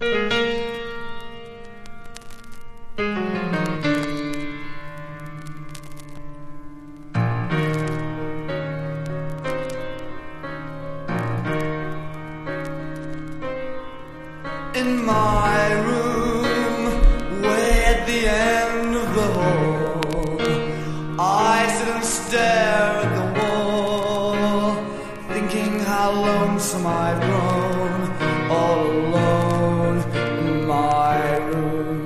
In my room, way at the end of the hall, I sit and stare at the wall, thinking how lonesome I've grown, all alone in my room.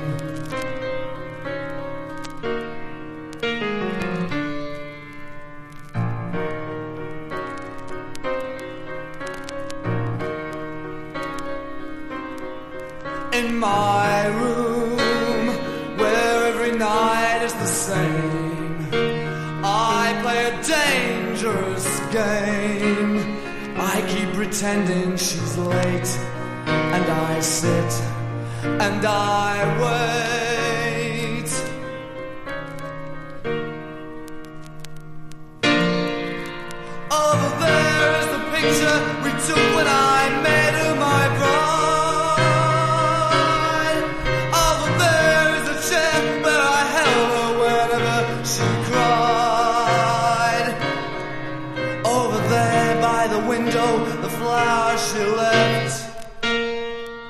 In my room, where every night is the same, I play a dangerous game. I keep pretending she's late, and I sit and I wait.